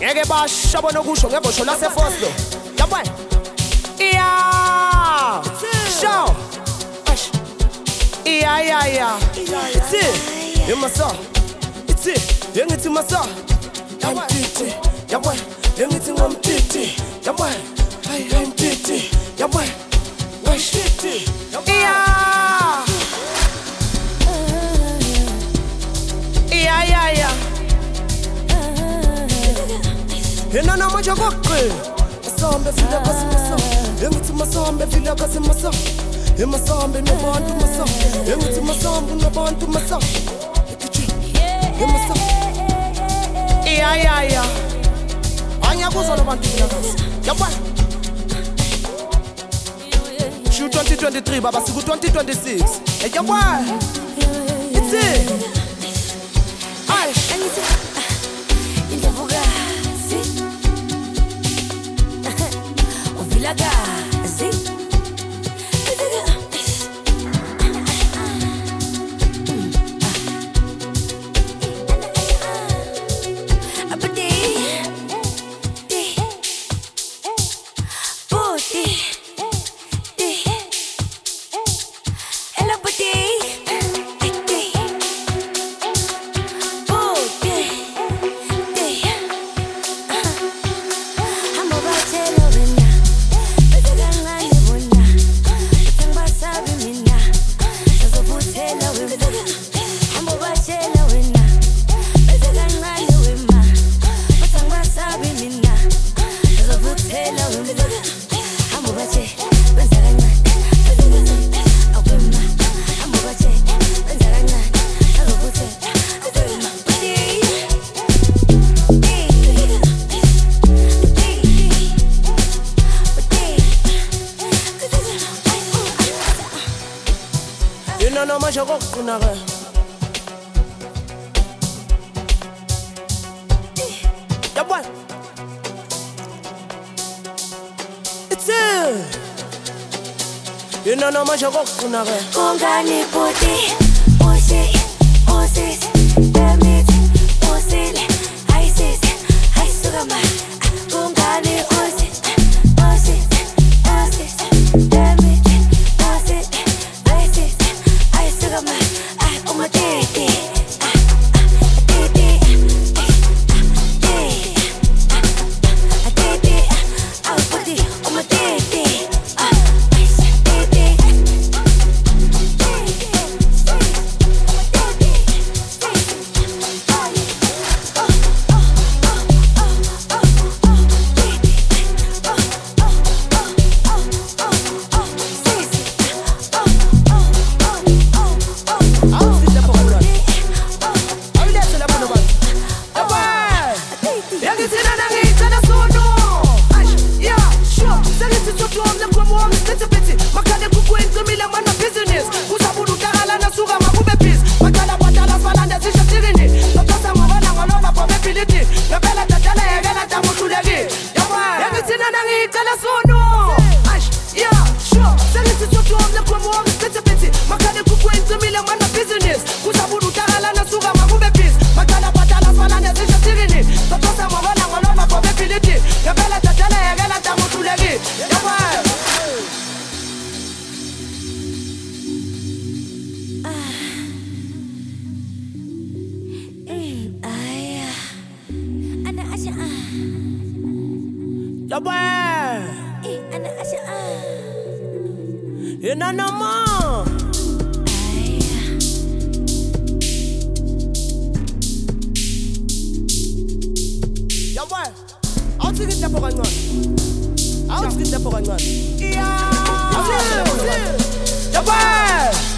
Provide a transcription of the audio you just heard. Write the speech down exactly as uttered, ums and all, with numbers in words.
ngeke basho nokusho ngebosho laseFoslo yabona yeah show yeah yeah yeah it's it yemaso it's it yengithi maso yamtiti yabona yengithi ngomtiti yabona hey yamtiti yabona washiti yeah yeah yeah yeah Hena na manja kokwe Masambe fila kasi masambe Yengithi masambe fila kasi masambe He masambe no bantu masambe Yengithi masambe no bantu masambe He masambe Iya iya iya Anya kuzo no bantu fila kasi Yabwa Shoot twenty twenty-three baba siku twenty twenty-six Hey yabwa It's it Ay Gazi No no macho kokunare Yabwa It's it You know no macho kokunare Kongani puti Osi Osis Demit Osil Isis Aisugama Kongani Osis Osis Osis Demit Osil Isis Aisugama Ah umatete Yabwa Ana asha You know no more Yabwa I'll take it up for one I'll take it up for one Yeah Yabwa